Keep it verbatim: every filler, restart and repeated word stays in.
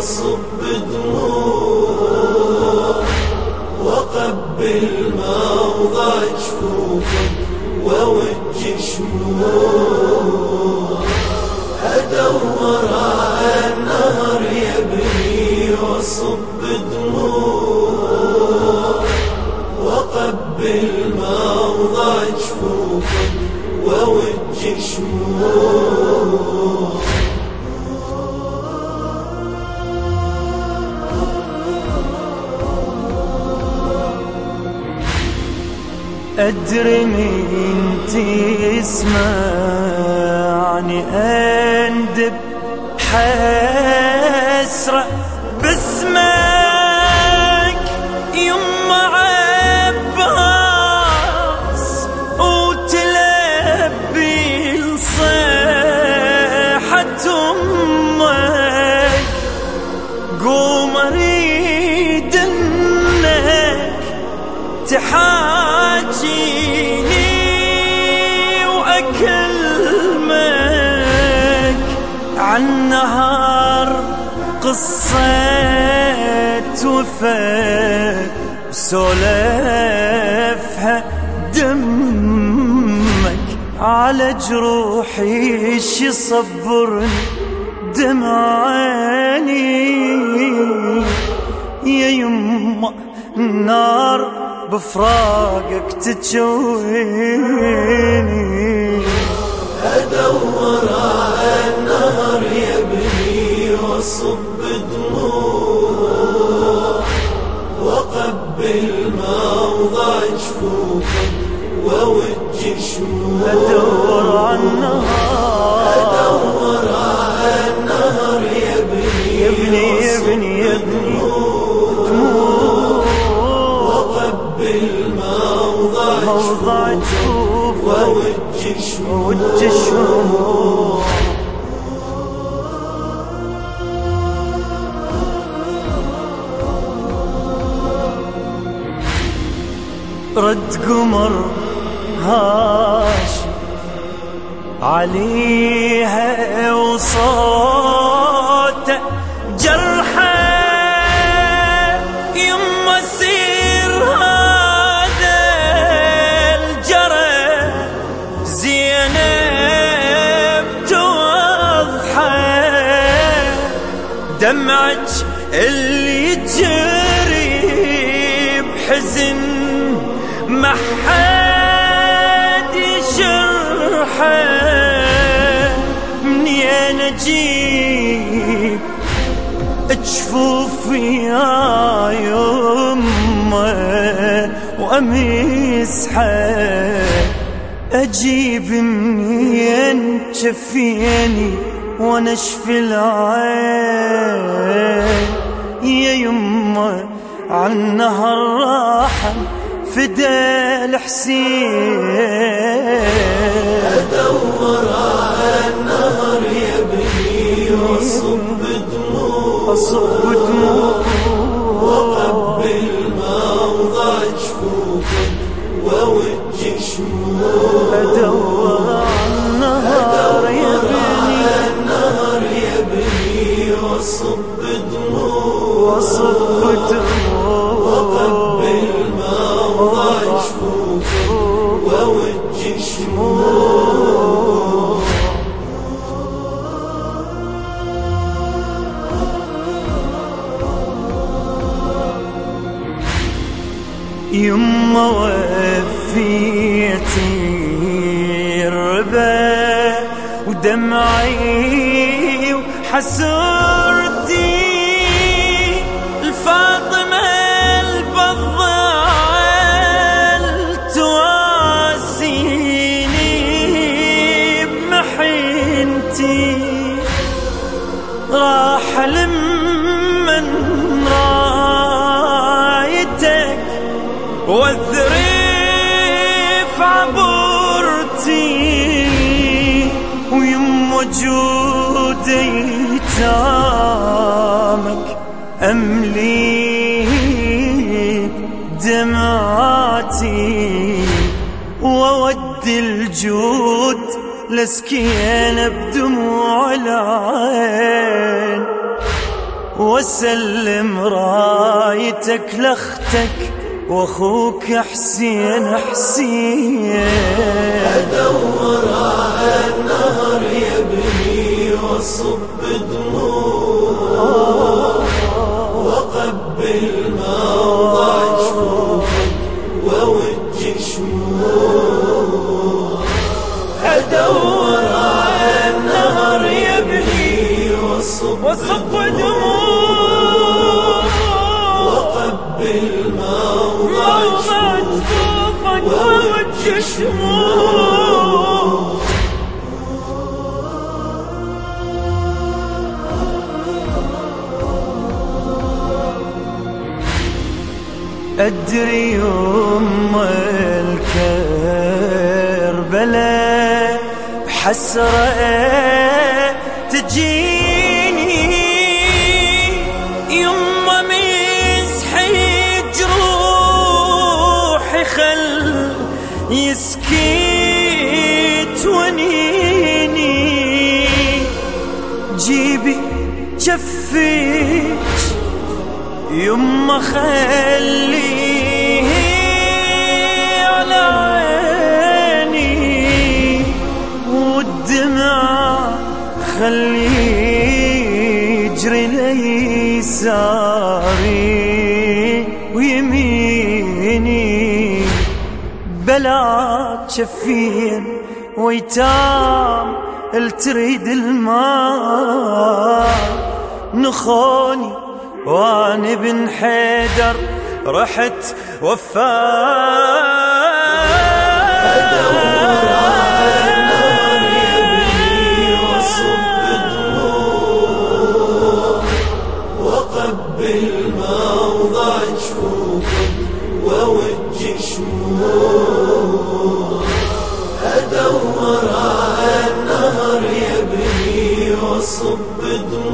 وصب دموع وقبل موضع جفوفك ووج شموع أدور على النهر يبني وصب دموع وقبل موضع جفوفك ووج شموع أدري من تسمعني أندب حسرة باسمك يما عباس وتلبي لصيحة أمك قوم أريد إنك تحاجيني وأكلمك عن نهار قصة وفاة وسولفها دمك على جروحي شي صبرني دمعاني يا يما النار بفراقك تجويني أدور على النهر يبني وصب دموع وقبل موضع جفوفك ووج شموع أدور على النهر أدور على النهر يبني يبني يبني يبني دموع وقبل موضع جفوفك ووج شموع رد قمر هاش عليها وصوته جرحه يما سير هذا الجرح زينب توضحه دمعك اللي يجري بحزن ما حد يشرحه منين اجيب جفوفي يا يمه وامسحه اجيب منين جفيني وانا اشفي العين يا يمه عن نهر راحه فدا الحسين أدور على النهر يبني وصب دموع أصب دموع وقبل موضع جفوفك ووج شموع أدور على النهر يبني النهر يبني وصب دموع وصب دموع وقبل موضع جفوفك ووج شموع يما وفيتي الربا ودمعي وحسرتي الفاطمة البضال تواسيني بمحنتي راح لمن رايتك والذريف عبرتي ويم وجود ايتامك املي دمعاتي وودي الجود لا سكينة بدموع العين واسلم رايتك لاختك واخوك حسين حسين. ادور على النهر يبني واصب دموع واقبل موضع جفوفك ووج شموع. ادور على النهر يبني واصب دموع واقبل موضع جفوفك ووج شموع. أدري يوم الكربلاء بحسرة تجيني يما مسحي جروحي خل يسكت ونيني. جيبي جفيك يما خليه على عيني والدمع خليه يجري ليساري ويميني. بلا تشفين ويتام التريد الماء نخوني وأنا بن حيدر رحت وفاء. أدور على النار يبني وصب دموع وقبل موضع جفوفك ووج شموع. أدور على النهر يبني وصب دموع